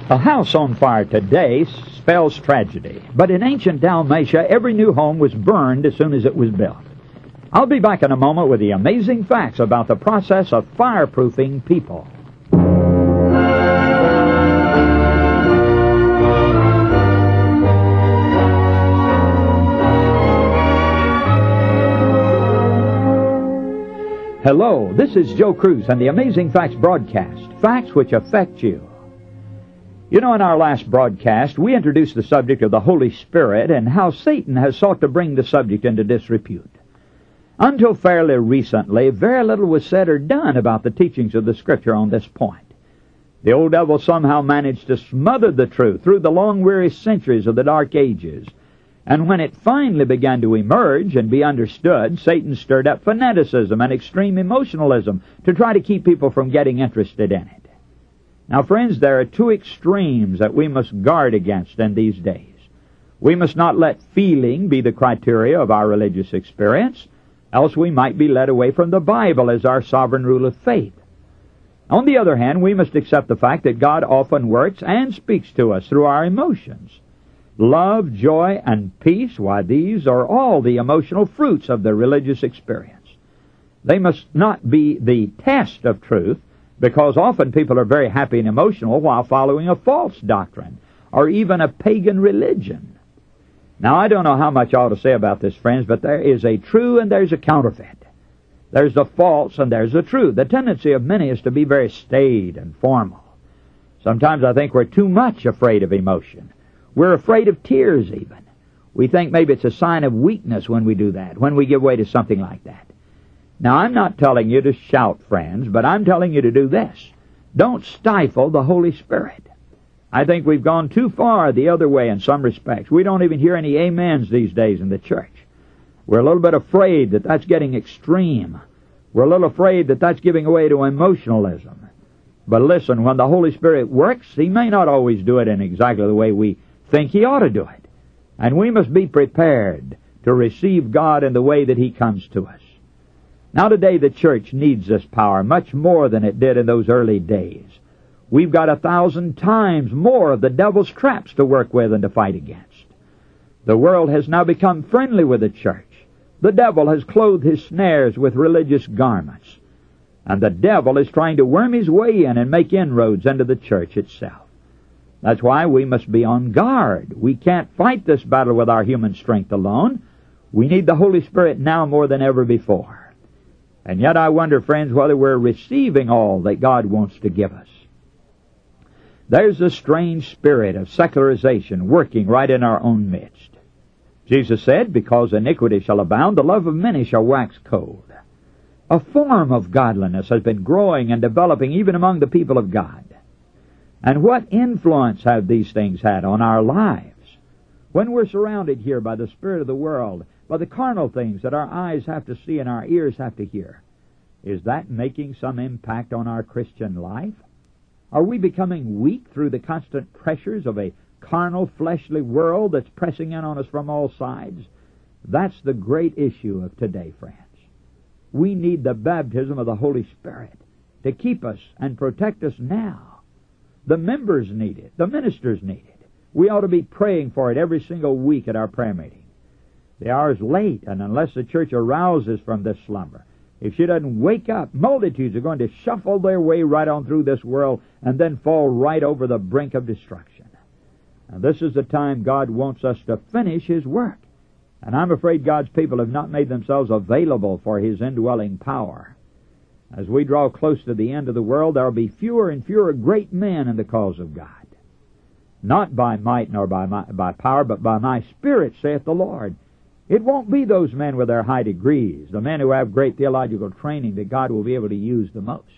A house on fire today spells tragedy, but in ancient Dalmatia, every new home was burned as soon as it was built. I'll be back in a moment with the amazing facts about the process of fireproofing people. Hello, this is Joe Cruz and the Amazing Facts broadcast, facts which affect you. You know, in our last broadcast, we introduced the subject of the Holy Spirit and how Satan has sought to bring the subject into disrepute. Until fairly recently, very little was said or done about the teachings of the Scripture on this point. The old devil somehow managed to smother the truth through the long, weary centuries of the Dark Ages. And when it finally began to emerge and be understood, Satan stirred up fanaticism and extreme emotionalism to try to keep people from getting interested in it. Now, friends, there are two extremes that we must guard against in these days. We must not let feeling be the criteria of our religious experience, else we might be led away from the Bible as our sovereign rule of faith. On the other hand, we must accept the fact that God often works and speaks to us through our emotions. Love, joy, and peace, why, these are all the emotional fruits of the religious experience. They must not be the test of truth, because often people are very happy and emotional while following a false doctrine, or even a pagan religion. Now, I don't know how much I ought to say about this, friends, but there is a true and there's a counterfeit. There's the false and there's the true. The tendency of many is to be very staid and formal. Sometimes I think we're too much afraid of emotion. We're afraid of tears even. We think maybe it's a sign of weakness when we do that, when we give way to something like that. Now, I'm not telling you to shout, friends, but I'm telling you to do this. Don't stifle the Holy Spirit. I think we've gone too far the other way in some respects. We don't even hear any amens these days in the church. We're a little bit afraid that that's getting extreme. We're a little afraid that that's giving way to emotionalism. But listen, when the Holy Spirit works, He may not always do it in exactly the way we think He ought to do it. And we must be prepared to receive God in the way that He comes to us. Now today the church needs this power much more than it did in those early days. We've got 1,000 times more of the devil's traps to work with and to fight against. The world has now become friendly with the church. The devil has clothed his snares with religious garments. And the devil is trying to worm his way in and make inroads into the church itself. That's why we must be on guard. We can't fight this battle with our human strength alone. We need the Holy Spirit now more than ever before. And yet I wonder, friends, whether we're receiving all that God wants to give us. There's a strange spirit of secularization working right in our own midst. Jesus said, because iniquity shall abound, the love of many shall wax cold. A form of godliness has been growing and developing even among the people of God. And what influence have these things had on our lives? When we're surrounded here by the spirit of the world, by the carnal things that our eyes have to see and our ears have to hear, is that making some impact on our Christian life? Are we becoming weak through the constant pressures of a carnal, fleshly world that's pressing in on us from all sides? That's the great issue of today, friends. We need the baptism of the Holy Spirit to keep us and protect us now. The members need it. The ministers need it. We ought to be praying for it every single week at our prayer meeting. The hour is late, and unless the church arouses from this slumber, if she doesn't wake up, multitudes are going to shuffle their way right on through this world and then fall right over the brink of destruction. Now, this is the time God wants us to finish His work. And I'm afraid God's people have not made themselves available for His indwelling power. As we draw close to the end of the world, there will be fewer and fewer great men in the cause of God. Not by might nor by power, but by my Spirit, saith the Lord. It won't be those men with their high degrees, the men who have great theological training, that God will be able to use the most.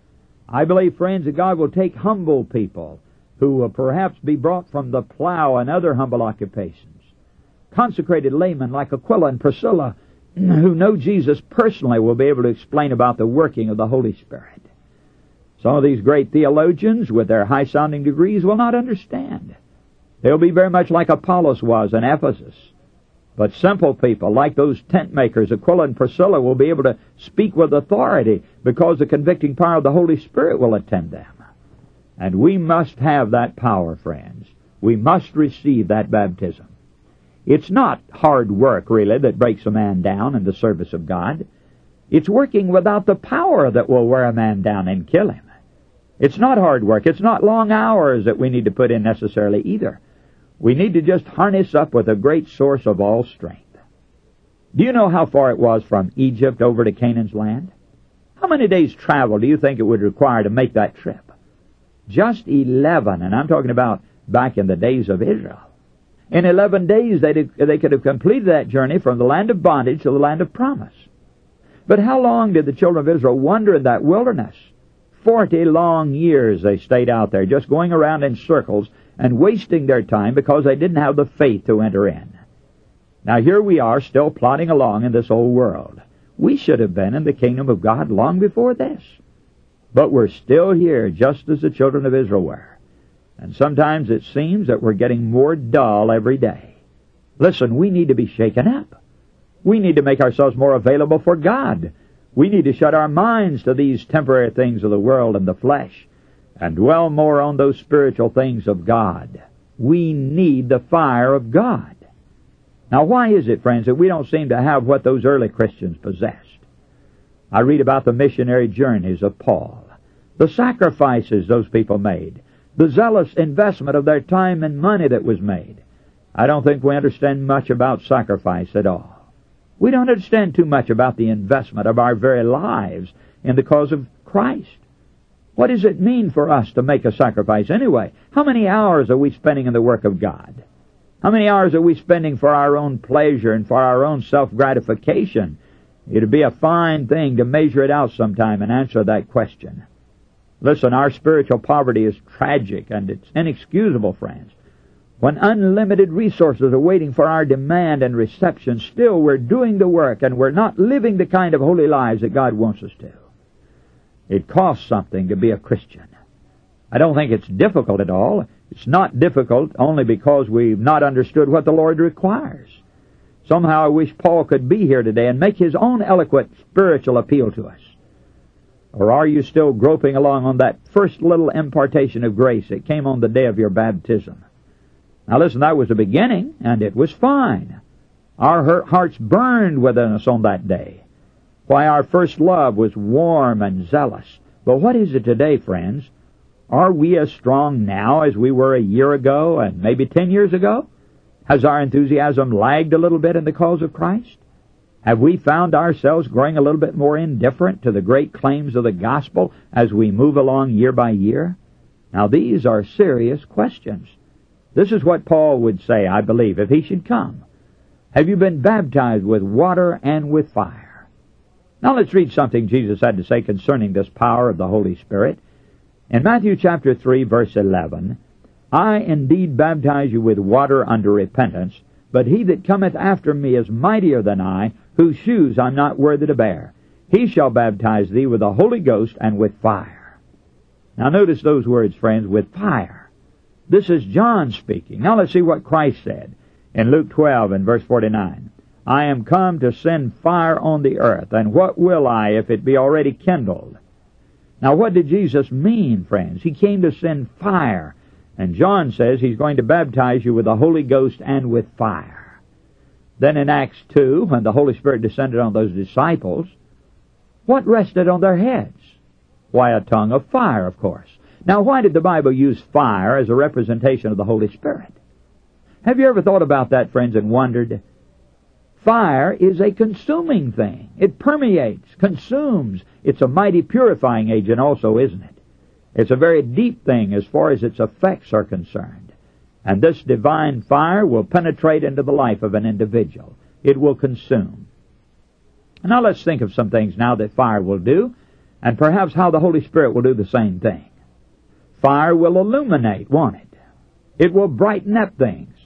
I believe, friends, that God will take humble people who will perhaps be brought from the plow and other humble occupations. Consecrated laymen like Aquila and Priscilla, who know Jesus personally, will be able to explain about the working of the Holy Spirit. Some of these great theologians with their high-sounding degrees will not understand. They'll be very much like Apollos was in Ephesus. But simple people, like those tent makers, Aquila and Priscilla, will be able to speak with authority because the convicting power of the Holy Spirit will attend them. And we must have that power, friends. We must receive that baptism. It's not hard work, really, that breaks a man down in the service of God. It's working without the power that will wear a man down and kill him. It's not hard work. It's not long hours that we need to put in necessarily either. We need to just harness up with a great source of all strength. Do you know how far it was from Egypt over to Canaan's land? How many days' travel do you think it would require to make that trip? Just 11, and I'm talking about back in the days of Israel. In 11 days, they could have completed that journey from the land of bondage to the land of promise. But how long did the children of Israel wander in that wilderness? 40 long years they stayed out there, just going around in circles and wasting their time because they didn't have the faith to enter in. Now here we are, still plodding along in this old world. We should have been in the kingdom of God long before this. But we're still here, just as the children of Israel were. And sometimes it seems that we're getting more dull every day. Listen, we need to be shaken up. We need to make ourselves more available for God. We need to shut our minds to these temporary things of the world and the flesh, and dwell more on those spiritual things of God. We need the fire of God. Now, why is it, friends, that we don't seem to have what those early Christians possessed? I read about the missionary journeys of Paul, the sacrifices those people made, the zealous investment of their time and money that was made. I don't think we understand much about sacrifice at all. We don't understand too much about the investment of our very lives in the cause of Christ. What does it mean for us to make a sacrifice anyway? How many hours are we spending in the work of God? How many hours are we spending for our own pleasure and for our own self-gratification? It would be a fine thing to measure it out sometime and answer that question. Listen, our spiritual poverty is tragic and it's inexcusable, friends. When unlimited resources are waiting for our demand and reception, still we're doing the work and we're not living the kind of holy lives that God wants us to. It costs something to be a Christian. I don't think it's difficult at all. It's not difficult only because we've not understood what the Lord requires. Somehow I wish Paul could be here today and make his own eloquent spiritual appeal to us. Or are you still groping along on that first little impartation of grace that came on the day of your baptism? Now listen, that was the beginning, and it was fine. Our hearts burned within us on that day. Why, our first love was warm and zealous. But what is it today, friends? Are we as strong now as we were a year ago and maybe 10 years ago? Has our enthusiasm lagged a little bit in the cause of Christ? Have we found ourselves growing a little bit more indifferent to the great claims of the gospel as we move along year by year? Now these are serious questions. This is what Paul would say, I believe, if he should come. Have you been baptized with water and with fire? Now let's read something Jesus had to say concerning this power of the Holy Spirit. In Matthew chapter 3, verse 11, I indeed baptize you with water unto repentance, but he that cometh after me is mightier than I, whose shoes I'm not worthy to bear. He shall baptize thee with the Holy Ghost and with fire. Now notice those words, friends, with fire. This is John speaking. Now let's see what Christ said in Luke 12 and verse 49. I am come to send fire on the earth, and what will I if it be already kindled? Now what did Jesus mean, friends? He came to send fire, and John says he's going to baptize you with the Holy Ghost and with fire. Then in Acts 2, when the Holy Spirit descended on those disciples, what rested on their heads? Why, a tongue of fire, of course. Now, why did the Bible use fire as a representation of the Holy Spirit? Have you ever thought about that, friends, and wondered? Fire is a consuming thing. It permeates, consumes. It's a mighty purifying agent also, isn't it? It's a very deep thing as far as its effects are concerned. And this divine fire will penetrate into the life of an individual. It will consume. Now let's think of some things now that fire will do, and perhaps how the Holy Spirit will do the same thing. Fire will illuminate, won't it? It will brighten up things.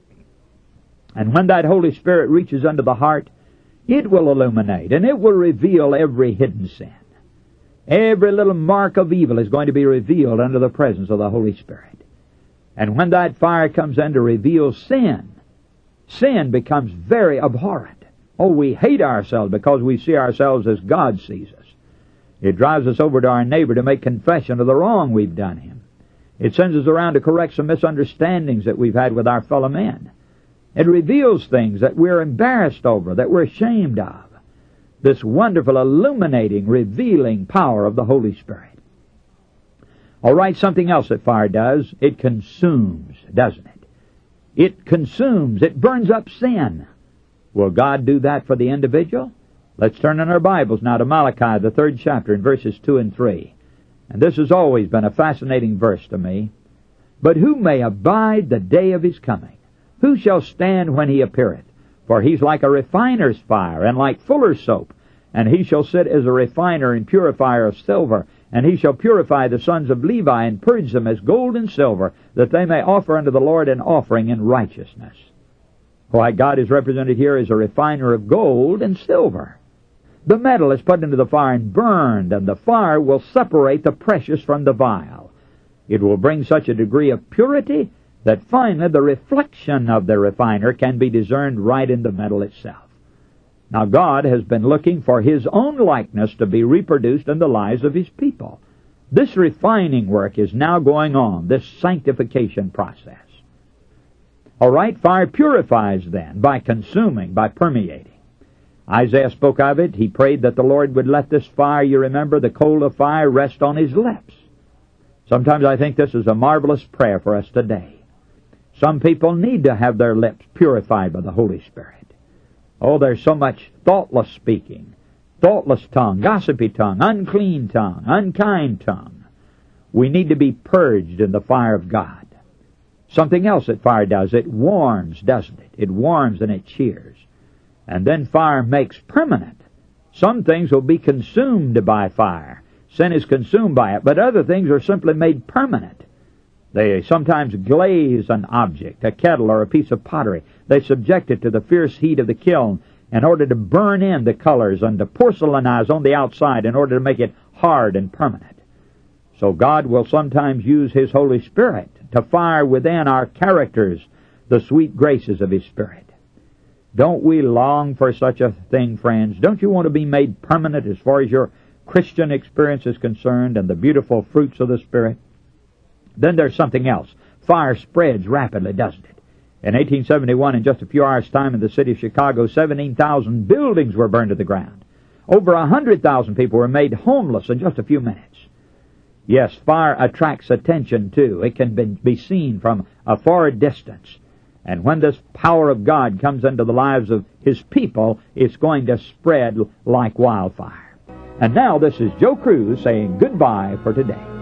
And when that Holy Spirit reaches unto the heart, it will illuminate, and it will reveal every hidden sin. Every little mark of evil is going to be revealed under the presence of the Holy Spirit. And when that fire comes in to reveal sin, sin becomes very abhorrent. Oh, we hate ourselves because we see ourselves as God sees us. It drives us over to our neighbor to make confession of the wrong we've done him. It sends us around to correct some misunderstandings that we've had with our fellow men. It reveals things that we're embarrassed over, that we're ashamed of. This wonderful, illuminating, revealing power of the Holy Spirit. All right, something else that fire does, it consumes, doesn't it? It consumes, it burns up sin. Will God do that for the individual? Let's turn in our Bibles now to Malachi, the 3rd chapter, in verses 2 and 3. And this has always been a fascinating verse to me. But who may abide the day of his coming? Who shall stand when he appeareth? For he's like a refiner's fire, and like fuller's soap. And he shall sit as a refiner and purifier of silver. And he shall purify the sons of Levi, and purge them as gold and silver, that they may offer unto the Lord an offering in righteousness. Why, God is represented here as a refiner of gold and silver. The metal is put into the fire and burned, and the fire will separate the precious from the vile. It will bring such a degree of purity that finally the reflection of the refiner can be discerned right in the metal itself. Now God has been looking for His own likeness to be reproduced in the lives of His people. This refining work is now going on, this sanctification process. All right, fire purifies then by consuming, by permeating. Isaiah spoke of it. He prayed that the Lord would let this fire, you remember, the coal of fire, rest on His lips. Sometimes I think this is a marvelous prayer for us today. Some people need to have their lips purified by the Holy Spirit. Oh, there's so much thoughtless speaking, thoughtless tongue, gossipy tongue, unclean tongue, unkind tongue. We need to be purged in the fire of God. Something else that fire does, it warms, doesn't it? It warms and it cheers. And then fire makes permanent. Some things will be consumed by fire. Sin is consumed by it, but other things are simply made permanent. They sometimes glaze an object, a kettle or a piece of pottery. They subject it to the fierce heat of the kiln in order to burn in the colors and to porcelainize on the outside in order to make it hard and permanent. So God will sometimes use His Holy Spirit to fire within our characters the sweet graces of His Spirit. Don't we long for such a thing, friends? Don't you want to be made permanent as far as your Christian experience is concerned and the beautiful fruits of the Spirit? Then there's something else. Fire spreads rapidly, doesn't it? In 1871, in just a few hours' time in the city of Chicago, 17,000 buildings were burned to the ground. Over 100,000 people were made homeless in just a few minutes. Yes, fire attracts attention, too. It can be seen from a far distance. And when this power of God comes into the lives of His people, it's going to spread like wildfire. And now this is Joe Cruz saying goodbye for today.